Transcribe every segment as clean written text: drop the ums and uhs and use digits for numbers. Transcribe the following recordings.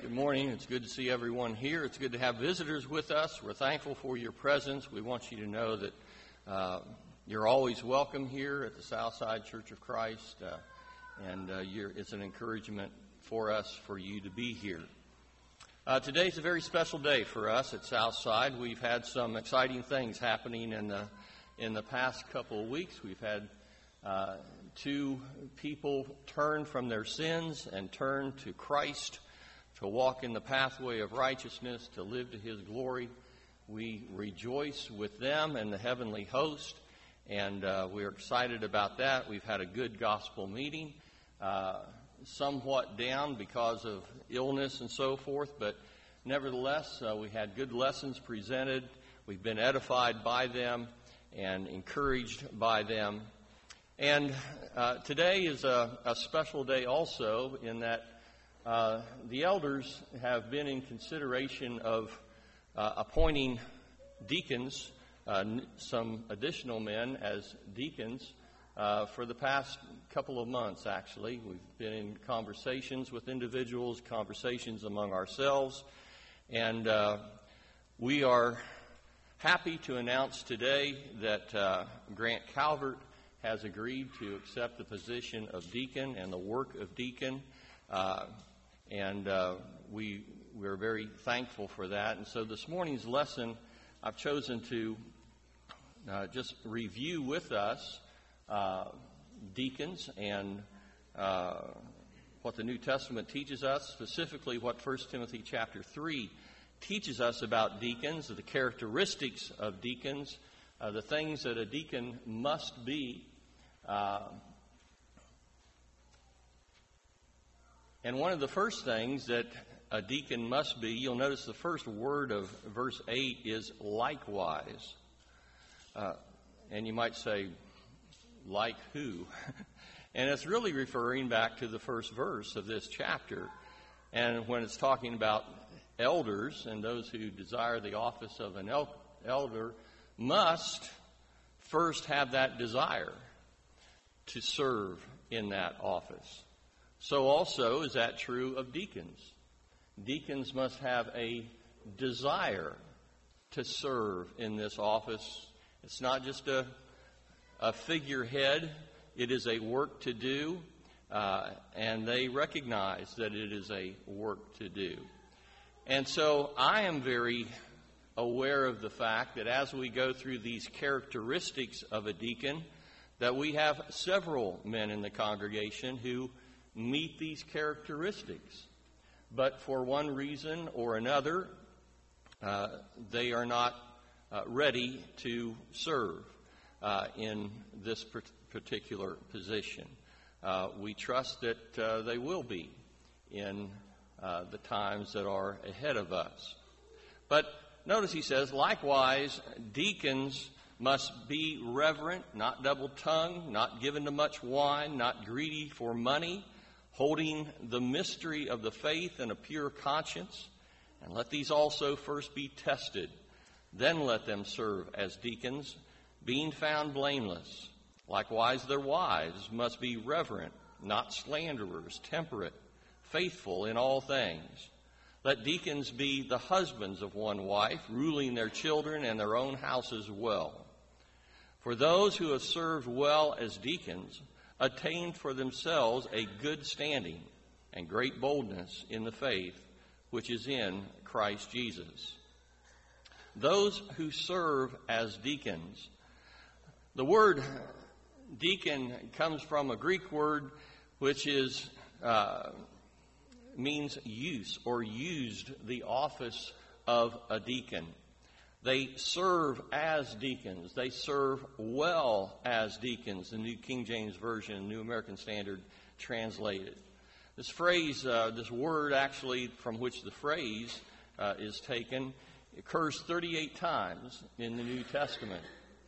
Good morning. It's good to see everyone here. It's good to have visitors with us. We're thankful for your presence. We want you to know that you're always welcome here at the Southside Church of Christ, and it's an encouragement for us for you to be here. Today's a very special day for us at Southside. We've had some exciting things happening in the past couple of weeks. We've had two people turn from their sins and turn to Christ, to walk in the pathway of righteousness, to live to His glory. We rejoice with them and the heavenly host, and we're excited about that. We've had a good gospel meeting, somewhat down because of illness and so forth, but nevertheless, we had good lessons presented. We've been edified by them and encouraged by them. And today is a special day also in that the elders have been in consideration of appointing deacons, some additional men as deacons, for the past couple of months, actually. We've been in conversations with individuals, conversations among ourselves, and we are happy to announce today that Grant Calvert has agreed to accept the position of deacon and the work of deacon. And we're very thankful for that. And so this morning's lesson, I've chosen to just review with us deacons and what the New Testament teaches us, specifically what 1 Timothy chapter 3 teaches us about deacons, the characteristics of deacons, the things that a deacon must be. And one of the first things that a deacon must be, you'll notice the first word of verse 8 is likewise. And you might say, like who? And it's really referring back to the first verse of this chapter. And when it's talking about elders and those who desire the office of an elder must first have that desire to serve in that office. So also is that true of deacons. Deacons must have a desire to serve in this office. It's not just a figurehead. It is a work to do, and they recognize that it is a work to do. And so I am very aware of the fact that as we go through these characteristics of a deacon, that we have several men in the congregation who meet these characteristics. But for one reason or another, they are not ready to serve in this particular position. We trust that they will be in the times that are ahead of us. But notice he says, likewise, deacons must be reverent, not double-tongued, not given to much wine, not greedy for money, holding the mystery of the faith in a pure conscience. And let these also first be tested. Then let them serve as deacons, being found blameless. Likewise, their wives must be reverent, not slanderers, temperate, faithful in all things. Let deacons be the husbands of one wife, ruling their children and their own houses well. For those who have served well as deacons attained for themselves a good standing and great boldness in the faith which is in Christ Jesus. Those who serve as deacons. The word deacon comes from a Greek word which is means use or used the office of a deacon. They serve as deacons. They serve well as deacons. The New King James Version, New American Standard translated. This phrase, this word actually from which the phrase is taken, occurs 38 times in the New Testament.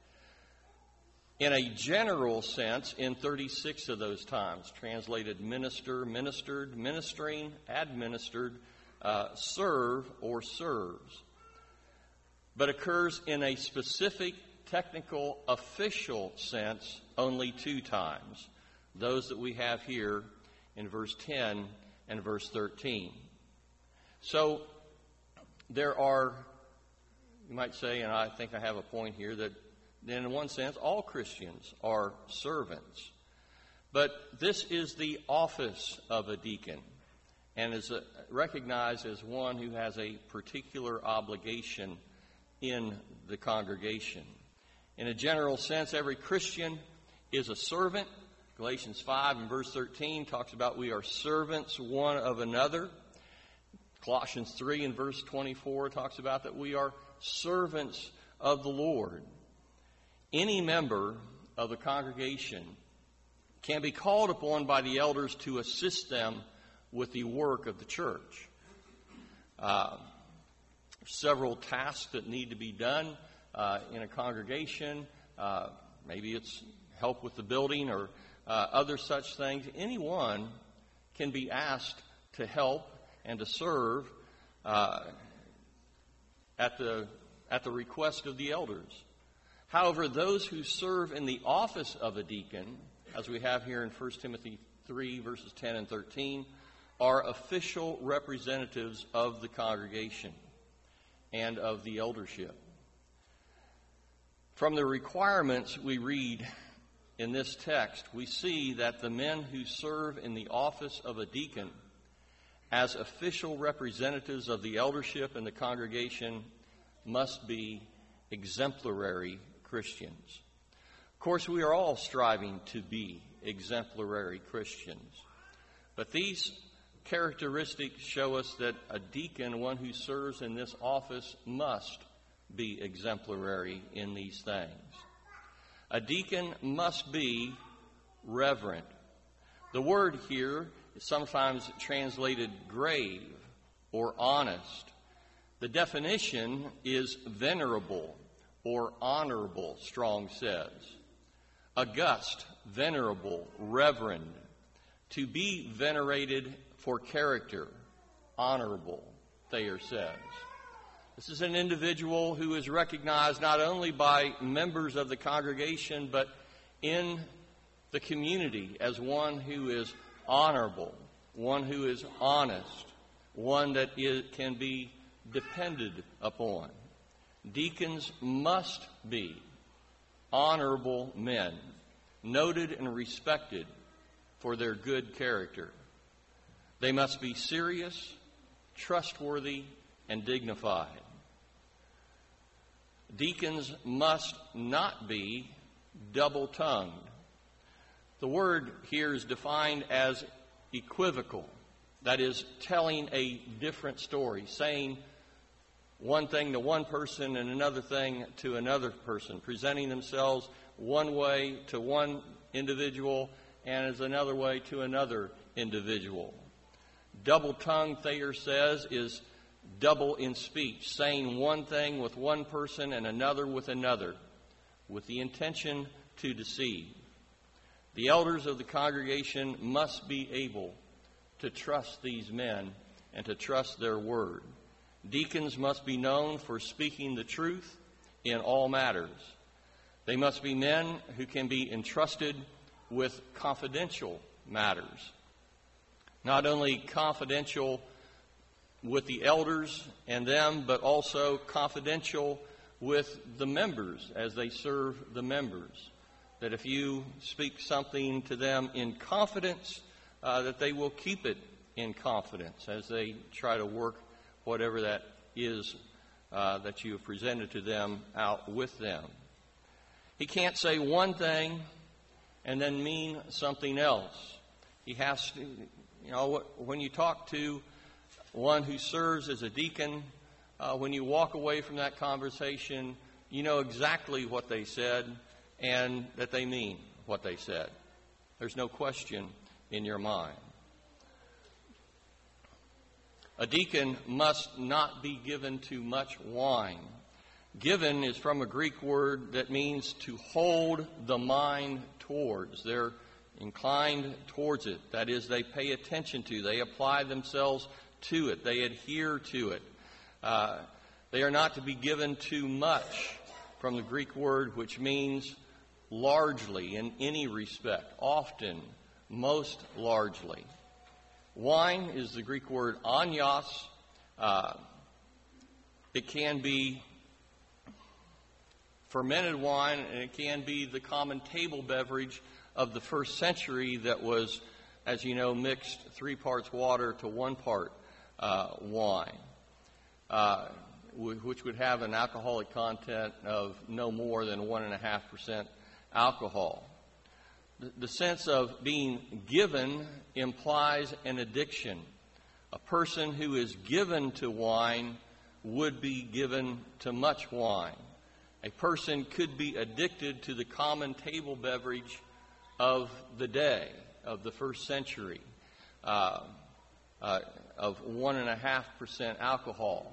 In a general sense, in 36 of those times, translated minister, ministered, ministering, administered, serve, or serves. But occurs in a specific, technical, official sense only 2 times. Those that we have here in verse 10 and verse 13. So there are, you might say, and I think I have a point here, that in one sense all Christians are servants. But this is the office of a deacon and is recognized as one who has a particular obligation in the congregation. In a general sense, every Christian is a servant. Galatians 5 and verse 13 talks about we are servants one of another. Colossians 3 and verse 24 talks about that we are servants of the Lord. Any member of the congregation can be called upon by the elders to assist them with the work of the church. Several tasks that need to be done in a congregation. Maybe it's help with the building or other such things. Anyone can be asked to help and to serve at the request of the elders. However, those who serve in the office of a deacon, as we have here in 1 Timothy 3, verses 10 and 13, are official representatives of the congregation and of the eldership. From the requirements we read in this text, we see that the men who serve in the office of a deacon as official representatives of the eldership and the congregation must be exemplary Christians. Of course, we are all striving to be exemplary Christians. But these characteristics show us that a deacon, one who serves in this office, must be exemplary in these things. A deacon must be reverent. The word here is sometimes translated grave or honest. The definition is venerable or honorable, Strong says. August, venerable, reverend. To be venerated for character, honorable, Thayer says. This is an individual who is recognized not only by members of the congregation, but in the community as one who is honorable, one who is honest, one that can be depended upon. Deacons must be honorable men, noted and respected for their good character. They must be serious, trustworthy, and dignified. Deacons must not be double-tongued. The word here is defined as equivocal. That is, telling a different story, saying one thing to one person and another thing to another person, presenting themselves one way to one individual and as another way to another individual. Double-tongued, Thayer says, is double in speech, saying one thing with one person and another with another, with the intention to deceive. The elders of the congregation must be able to trust these men and to trust their word. Deacons must be known for speaking the truth in all matters. They must be men who can be entrusted with confidential matters. Not only confidential with the elders and them, but also confidential with the members as they serve the members. That if you speak something to them in confidence, that they will keep it in confidence as they try to work whatever that is that you have presented to them out with them. He can't say one thing and then mean something else. He has to, when you talk to one who serves as a deacon, when you walk away from that conversation, you know exactly what they said and that they mean what they said. There's no question in your mind. A deacon must not be given to much wine. Given is from a Greek word that means to hold the mind towards. They're inclined towards it. That is, they pay attention to, they apply themselves to it, they adhere to it. They are not to be given too much, from the Greek word which means largely, in any respect, often, most largely. Wine is the Greek word anios, It can be fermented wine, and it can be the common table beverage of the first century that was, as you know, mixed 3 parts water to 1 part wine, which would have an alcoholic content of no more than 1.5% alcohol. The sense of being given implies an addiction. A person who is given to wine would be given to much wine. A person could be addicted to the common table beverage of the day, of the first century, of 1.5% alcohol.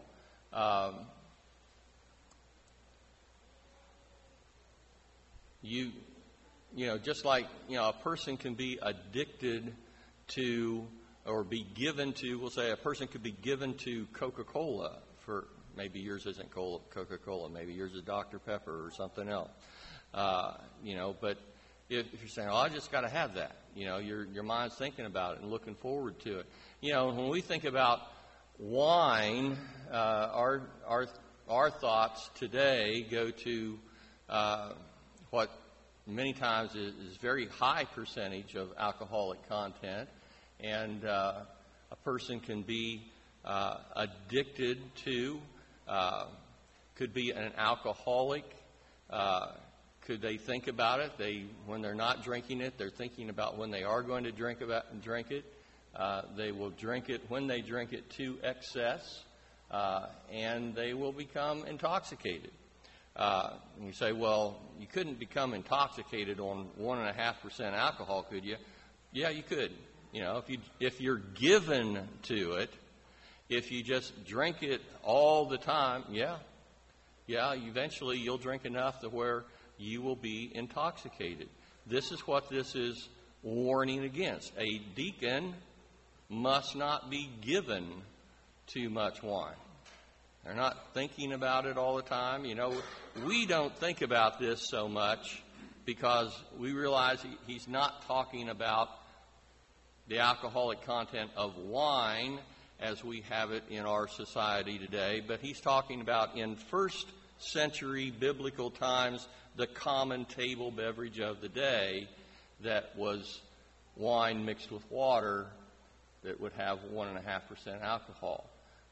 Just like, a person can be addicted to or be given to, we'll say a person could be given to Coca-Cola for, maybe yours isn't Coca-Cola, maybe yours is Dr. Pepper or something else. But if you're saying, I just got to have that, your mind's thinking about it and looking forward to it. When we think about wine, our thoughts today go to what many times is very high percentage of alcoholic content, and a person can be addicted to, could be an alcoholic. Could they think about it? When they're not drinking it, they're thinking about when they are going to drink it. They will drink it when they drink it to excess, and they will become intoxicated. And you say, well, you couldn't become intoxicated on 1.5% alcohol, could you? Yeah, you could. If you're given to it, if you just drink it all the time, eventually you'll drink enough to where you will be intoxicated. This is what this is warning against. A deacon must not be given too much wine. They're not thinking about it all the time. We don't think about this so much because we realize he's not talking about the alcoholic content of wine as we have it in our society today, but he's talking about in first century biblical times the common table beverage of the day that was wine mixed with water that would have 1.5% alcohol.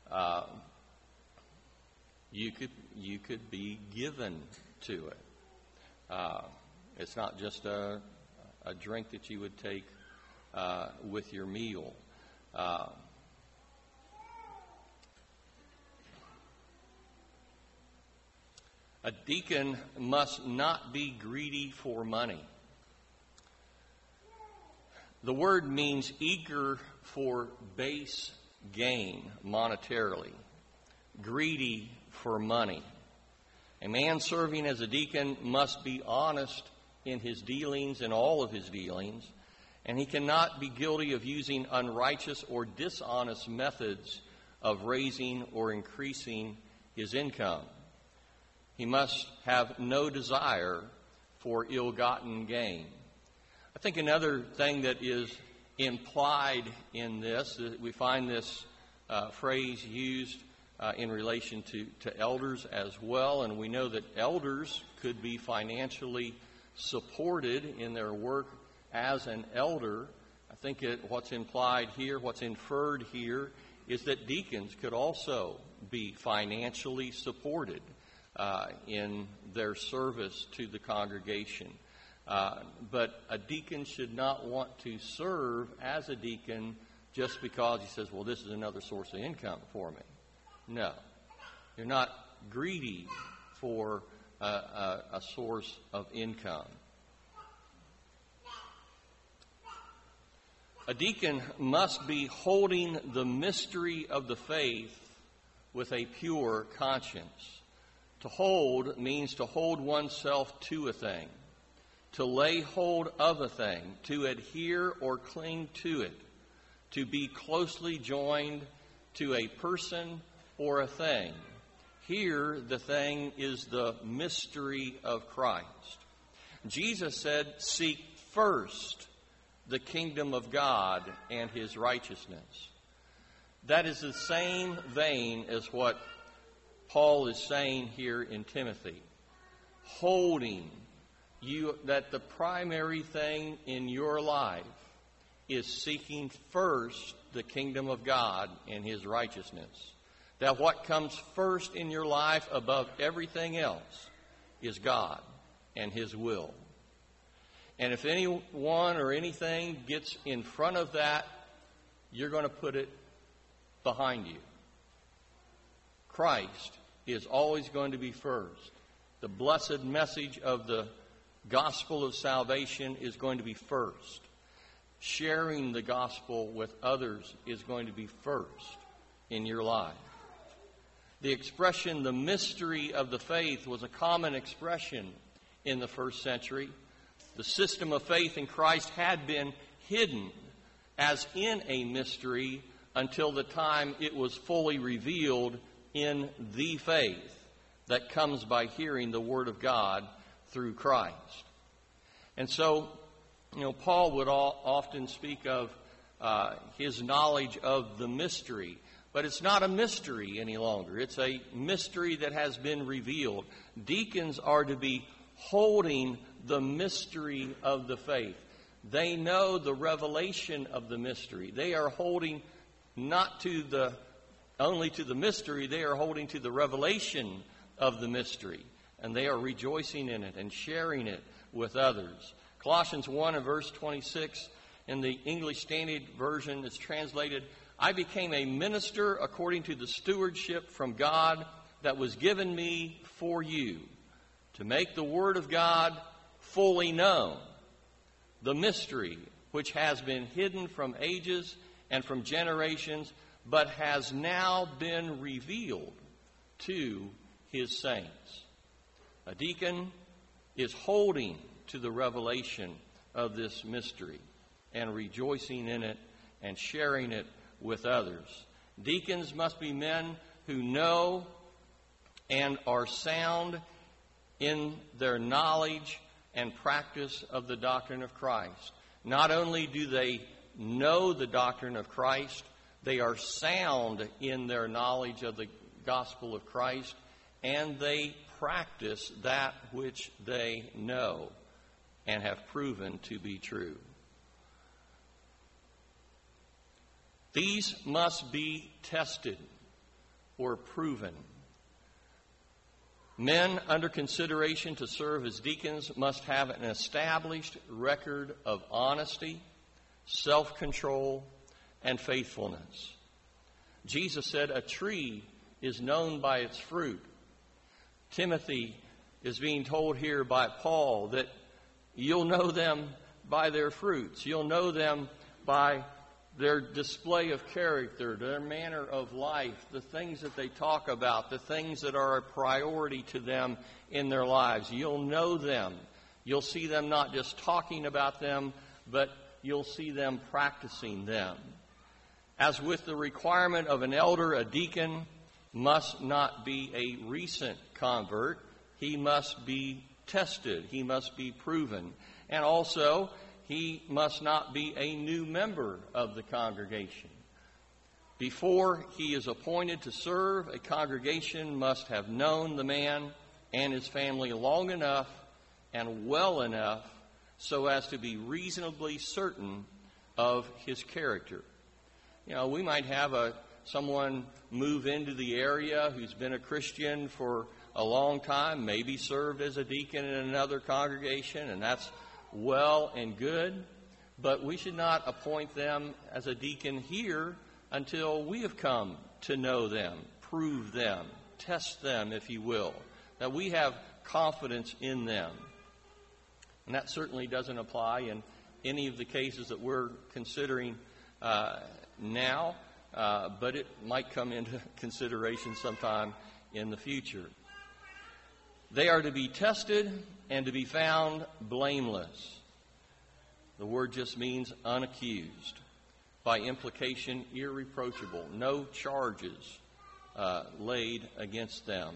You could be given to it. It's not just a drink that you would take with your meal. A deacon must not be greedy for money. The word means eager for base gain monetarily, greedy for money. A man serving as a deacon must be honest in his dealings, in all of his dealings, and he cannot be guilty of using unrighteous or dishonest methods of raising or increasing his income. He must have no desire for ill-gotten gain. I think another thing that is implied in this, we find this phrase used in relation to elders as well, and we know that elders could be financially supported in their work as an elder. I think what's implied here, what's inferred here, is that deacons could also be financially supported in their service to the congregation. But a deacon should not want to serve as a deacon just because he says, well, this is another source of income for me. No. You're not greedy for a source of income. A deacon must be holding the mystery of the faith with a pure conscience. To hold means to hold oneself to a thing, to lay hold of a thing, to adhere or cling to it, to be closely joined to a person or a thing. Here, the thing is the mystery of Christ. Jesus said, "Seek first the kingdom of God and His righteousness." That is the same vein as what Paul is saying here in Timothy. Holding you, that the primary thing in your life is seeking first the kingdom of God and His righteousness. That what comes first in your life above everything else is God and His will. And if anyone or anything gets in front of that, you're going to put it behind you. Christ is always going to be first. The blessed message of the gospel of salvation is going to be first. Sharing the gospel with others is going to be first in your life. The expression, the mystery of the faith, was a common expression in the first century. The system of faith in Christ had been hidden as in a mystery until the time it was fully revealed in the faith that comes by hearing the Word of God through Christ. And so, Paul would often speak of his knowledge of the mystery. But it's not a mystery any longer. It's a mystery that has been revealed. Deacons are to be holding the mystery of the faith. They know the revelation of the mystery. They are holding not only to the mystery, they are holding to the revelation of the mystery. And they are rejoicing in it and sharing it with others. Colossians 1 and verse 26 in the English Standard Version is translated, I became a minister according to the stewardship from God that was given me for you, to make the Word of God fully known, the mystery which has been hidden from ages and from generations, but has now been revealed to His saints. A deacon is holding to the revelation of this mystery and rejoicing in it and sharing it with others. Deacons must be men who know and are sound in their knowledge and practice of the doctrine of Christ. Not only do they know the doctrine of Christ, they are sound in their knowledge of the gospel of Christ, and they practice that which they know and have proven to be true. These must be tested or proven. Men under consideration to serve as deacons must have an established record of honesty, self-control, and faithfulness. Jesus said a tree is known by its fruit. Timothy is being told here by Paul that you'll know them by their fruits. You'll know them by their display of character, their manner of life, the things that they talk about, the things that are a priority to them in their lives. You'll know them. You'll see them not just talking about them, but you'll see them practicing them. As with the requirement of an elder, a deacon must not be a recent convert. He must be tested. He must be proven. And also, he must not be a new member of the congregation. Before he is appointed to serve, a congregation must have known the man and his family long enough and well enough so as to be reasonably certain of his character. We might have someone move into the area who's been a Christian for a long time, maybe served as a deacon in another congregation, and that's well and good, but we should not appoint them as a deacon here until we have come to know them, prove them, test them, if you will, that we have confidence in them. And that certainly doesn't apply in any of the cases that we're considering now, but it might come into consideration sometime in the future. They are to be tested and to be found blameless. The word just means unaccused. By implication, irreproachable. No charges laid against them.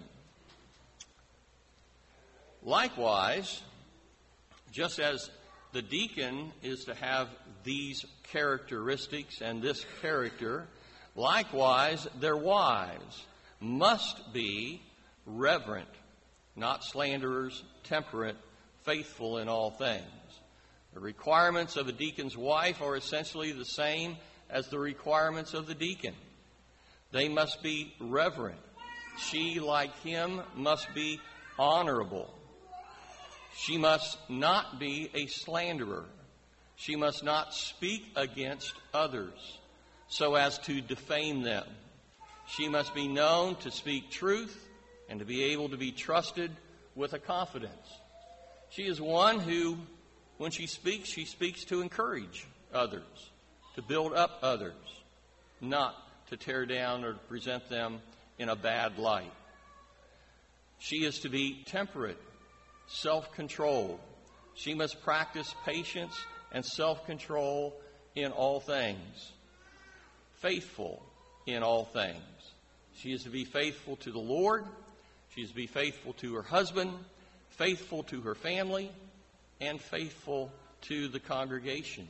Likewise, just as the deacon is to have these characteristics and this character, Likewise, their wives must be reverent, not slanderers, temperate, faithful in all things. The requirements of a deacon's wife are essentially the same as the requirements of the deacon. They must be reverent. She, like him, must be honorable. She must not be a slanderer. She must not speak against others so as to defame them. She must be known to speak truth and to be able to be trusted with a confidence. She is one who, when she speaks to encourage others, to build up others, not to tear down or to present them in a bad light. She is to be temperate, self-controlled. She must practice patience and self-control in all things. Faithful in all things. She is to be faithful to the Lord. She is to be faithful to her husband, faithful to her family, and faithful to the congregation.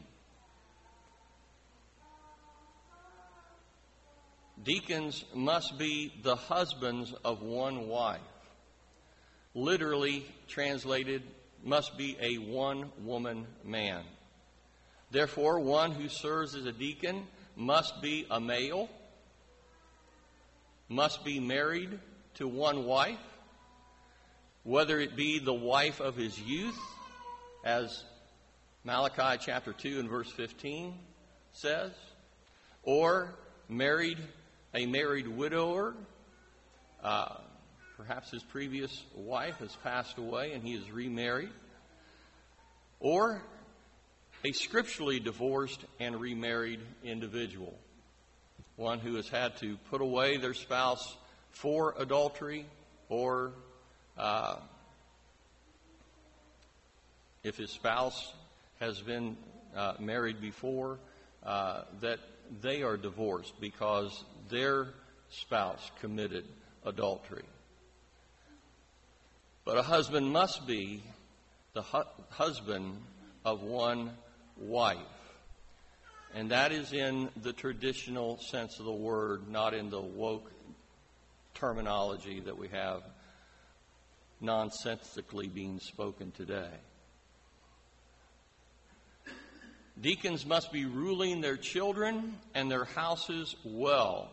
Deacons must be the husbands of one wife. Literally translated, must be a one-woman man. Therefore, one who serves as a deacon must be a male, must be married to one wife, whether it be the wife of his youth, as Malachi chapter 2 and verse 15 says, or a married widower. Perhaps his previous wife has passed away and he is remarried. Or a scripturally divorced and remarried individual. One who has had to put away their spouse for adultery, or if his spouse has been married before, that they are divorced because their spouse committed adultery. But a husband must be the husband of one wife. And that is in the traditional sense of the word, not in the woke terminology that we have nonsensically being spoken today. Deacons must be ruling their children and their houses well.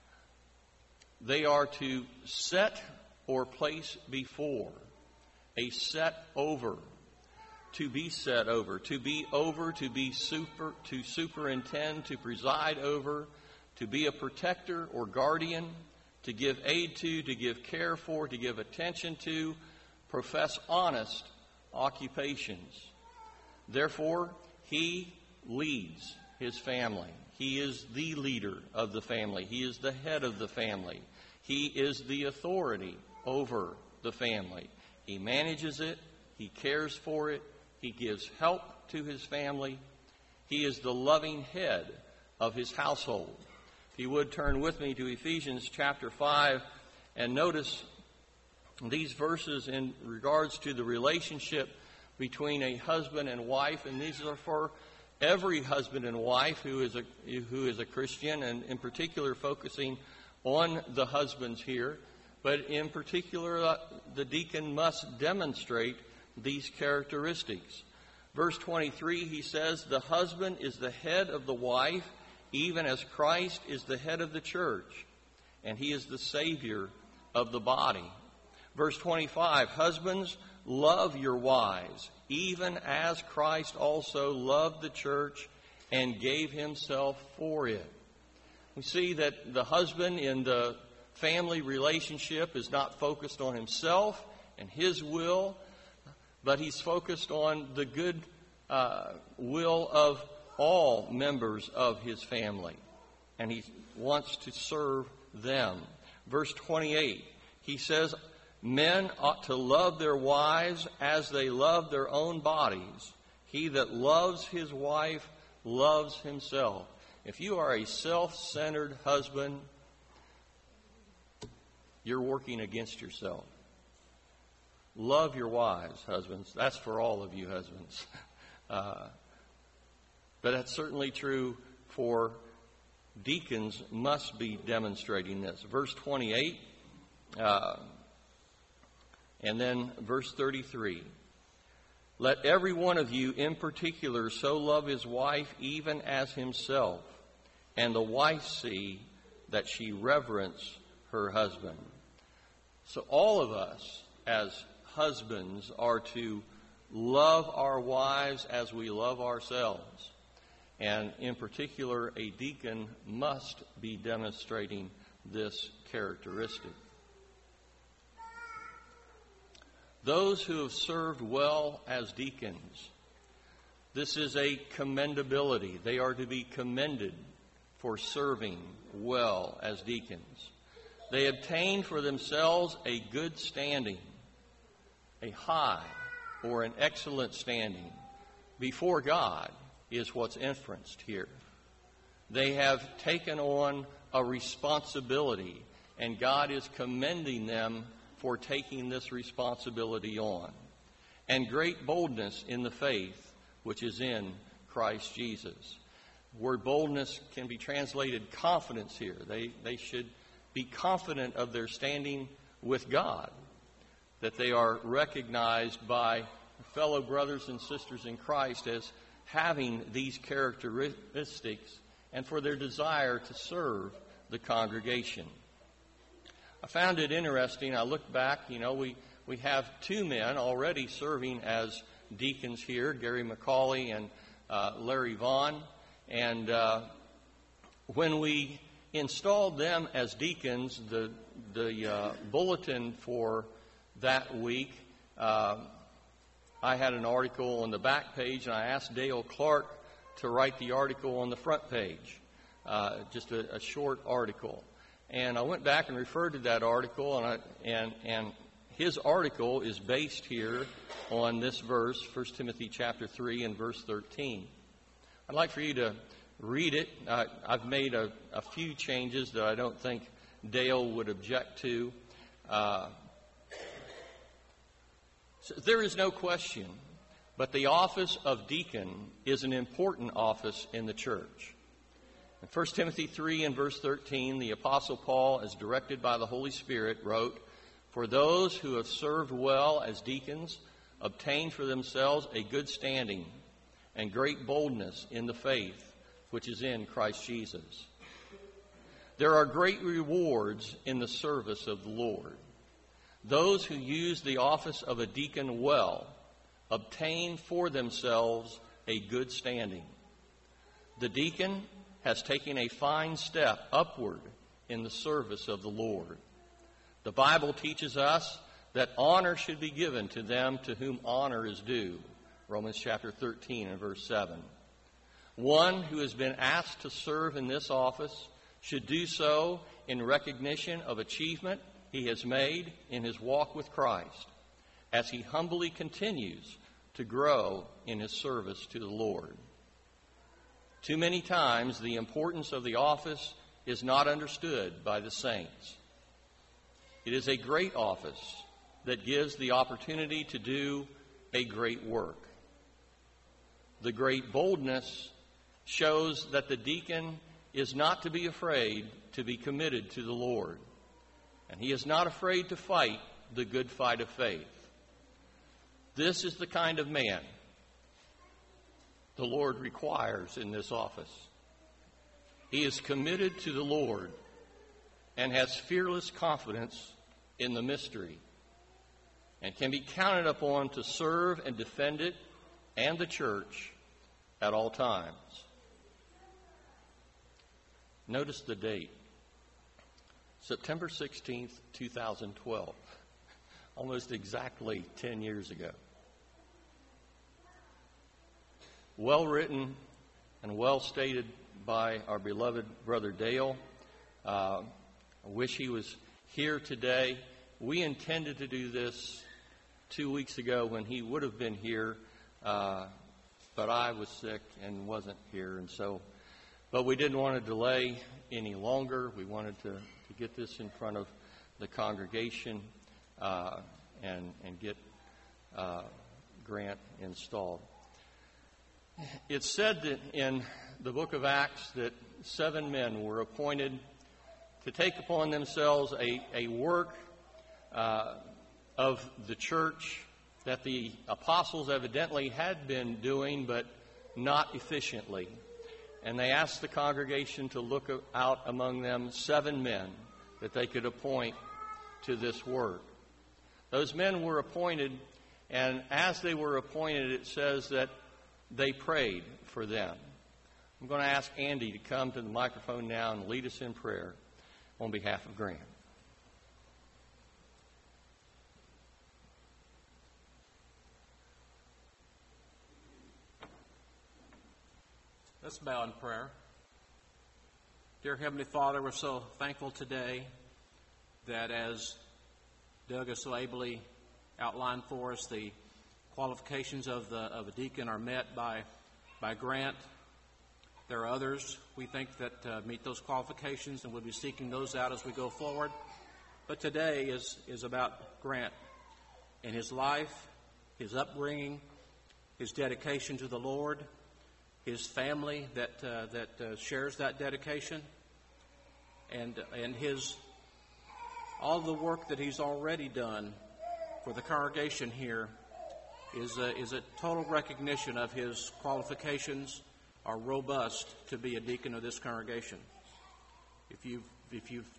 They are to set or place before, a set over, to be set over, to be over, to superintend, to preside over, to be a protector or guardian, to give aid to give care for, to give attention to, profess honest occupations. Therefore, he leads his family. He is the leader of the family. He is the head of the family. He is the authority over the family. He manages it. He cares for it. He gives help to his family. He is the loving head of his household. If you would turn with me to Ephesians chapter 5 and notice these verses in regards to the relationship between a husband and wife, and these are for every husband and wife who is a Christian, and in particular focusing on the husbands here. But in particular, the deacon must demonstrate these characteristics. Verse 23, he says, the husband is the head of the wife, even as Christ is the head of the church, and he is the Savior of the body. Verse 25, husbands, love your wives, even as Christ also loved the church and gave himself for it. We see that the husband in the family relationship is not focused on himself and his will, but he's focused on the good will of all members of his family, and he wants to serve them. Verse 28, he says, men ought to love their wives as they love their own bodies. He that loves his wife loves himself. If you are a self-centered husband, you're working against yourself. Love your wives, husbands. That's for all of you husbands. But that's certainly true for deacons must be demonstrating this. Verse 28 and then verse 33. Let every one of you in particular so love his wife even as himself, and the wife see that she reverence her husband. So all of us as husbands are to love our wives as we love ourselves. And in particular, a deacon must be demonstrating this characteristic. Those who have served well as deacons, this is a commendability. They are to be commended for serving well as deacons. They obtain for themselves a good standing, a high or an excellent standing before God is what's inferenced here. They have taken on a responsibility, and God is commending them for taking this responsibility on. And great boldness in the faith which is in Christ Jesus. The word boldness can be translated confidence here. They should be confident of their standing with God, that they are recognized by fellow brothers and sisters in Christ as having these characteristics and for their desire to serve the congregation. I found it interesting. I looked back, we have two men already serving as deacons here, Gary McCauley and Larry Vaughn. And when we installed them as deacons, the bulletin for that week, I had an article on the back page, and I asked Dale Clark to write the article on the front page, just a short article. And I went back and referred to that article, and his article is based here on this verse, 1 Timothy chapter 3 and verse 13. I'd like for you to read it. I've made a few changes that I don't think Dale would object to. So there is no question, but the office of deacon is an important office in the church. In 1 Timothy 3 and verse 13, the Apostle Paul, as directed by the Holy Spirit, wrote, "For those who have served well as deacons obtain for themselves a good standing and great boldness in the faith which is in Christ Jesus. There are great rewards in the service of the Lord. Those who use the office of a deacon well obtain for themselves a good standing. The deacon has taken a fine step upward in the service of the Lord. The Bible teaches us that honor should be given to them to whom honor is due. Romans chapter 13 and verse 7. One who has been asked to serve in this office should do so in recognition of achievement he has made in his walk with Christ, as he humbly continues to grow in his service to the Lord. Too many times the importance of the office is not understood by the saints. It is a great office that gives the opportunity to do a great work. The great boldness shows that the deacon is not to be afraid to be committed to the Lord, and he is not afraid to fight the good fight of faith. This is the kind of man the Lord requires in this office. He is committed to the Lord and has fearless confidence in the mystery and can be counted upon to serve and defend it and the church at all times. Notice the date. September 16th, 2012. Almost exactly 10 years ago. Well written and well stated by our beloved brother Dale. I wish he was here today. We intended to do this 2 weeks ago when he would have been here, but I was sick and wasn't here, but we didn't want to delay any longer. We wanted to get this in front of the congregation and get Grant installed. It's said that in the book of Acts that 7 men were appointed to take upon themselves a work of the church that the apostles evidently had been doing, but not efficiently. And they asked the congregation to look out among them 7 men that they could appoint to this work. Those men were appointed, and as they were appointed, it says that they prayed for them. I'm going to ask Andy to come to the microphone now and lead us in prayer on behalf of Grant. Let's bow in prayer. Dear Heavenly Father, we're so thankful today that as Doug has so ably outlined for us, the qualifications of a deacon are met by Grant. There are others we think that meet those qualifications, and we'll be seeking those out as we go forward. But today is about Grant and his life, his upbringing, his dedication to the Lord, his family that shares that dedication, and his all the work that he's already done for the congregation here is a total recognition of his qualifications are robust to be a deacon of this congregation. If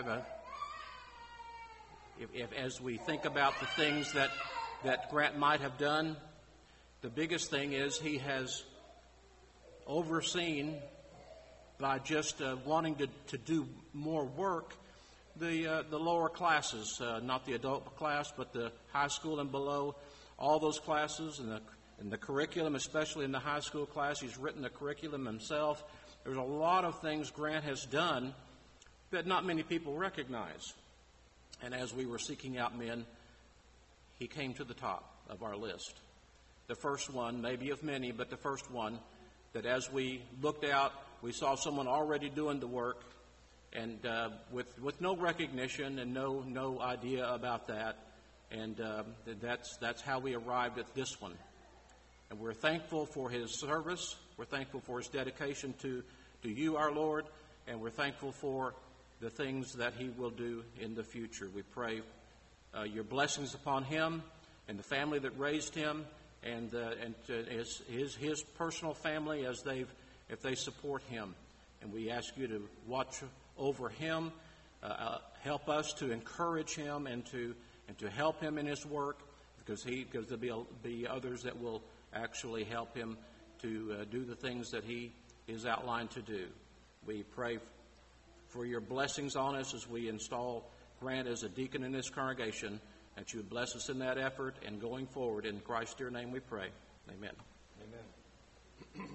as we think about the things that Grant might have done, the biggest thing is he has overseen, by just wanting to do more work, the lower classes, not the adult class, but the high school and below, all those classes, and the curriculum, especially in the high school class. He's written the curriculum himself. There's a lot of things Grant has done that not many people recognize. And as we were seeking out men, he came to the top of our list. The first one, maybe of many, but the first one, that as we looked out, we saw someone already doing the work, and with no recognition and no idea about that, and that's how we arrived at this one. And we're thankful for his service. We're thankful for his dedication to you, our Lord, and we're thankful for the things that he will do in the future. We pray your blessings upon him and the family that raised him, and his personal family if they support him. And we ask you to watch over him, help us to encourage him and to help him in his work, because there'll be others that will actually help him to do the things that he is outlined to do. We pray for your blessings on us as we install Grant as a deacon in this congregation, that you would bless us in that effort and going forward. In Christ's dear name we pray. Amen. Amen.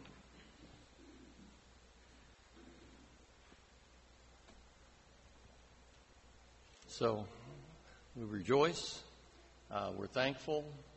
So we rejoice. We're thankful.